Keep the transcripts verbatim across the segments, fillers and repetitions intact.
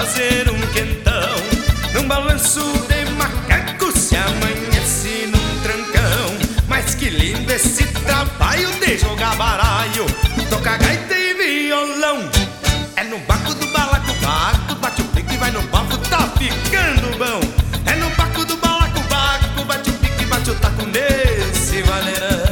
fazer um quentão. Num balanço de macaco se amanhece num trancão. Mas que lindo esse trabalho de jogar baralho, tocar gaita e violão. É no baco do balacobaco, bate o pique e vai no bafo, tá ficando bom. É no baco do balacobaco, bate o pique e bate o taco nesse vaneirão.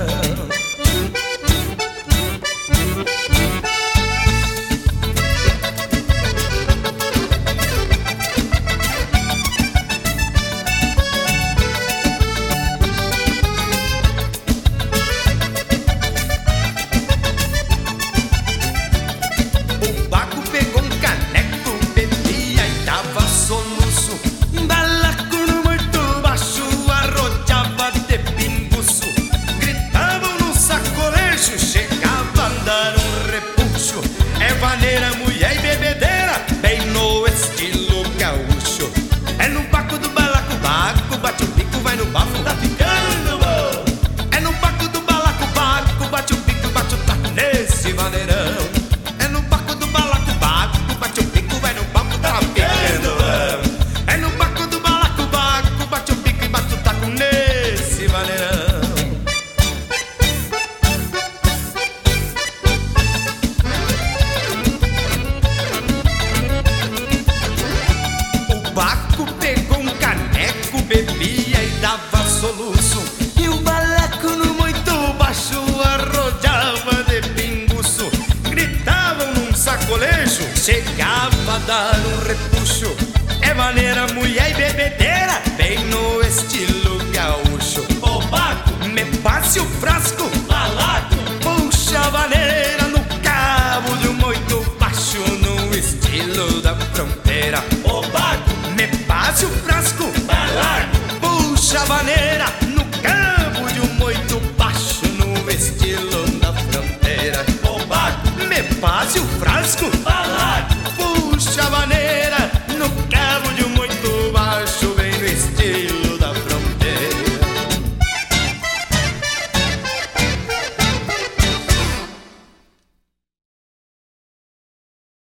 Vaneira, mulher e bebedeira, bem no estilo gaúcho. É no baco do balacobaco, bate o bico, vai no bafo, tá ficando bom. É no baco do balacobaco, bate o bico, bate o taco nesse vaneirão. É no baco do balacobaco, bate o bico, vai no bafo, tá ficando bom. É no baco do balacobaco, bate o bico e bate o taco nesse vaneirão. Baco pegou um caneco, bebia e dava soluço. E o balaco no muito baixo arrojava de pinguço. Gritavam num sacolejo, chegava a dar um repuxo. É maneira, mulher e bebedeira, bem no estilo gaúcho. Ô Baco, me passe o frasco, balaco, puxa a vaneira no cabo de um muito baixo, no estilo da fronteira. Ô Baco, me passe o frasco, balaco, puxa a vaneira no cabo de um muito baixo, no estilo da fronteira. Ô Baco, me passe o frasco, balaco.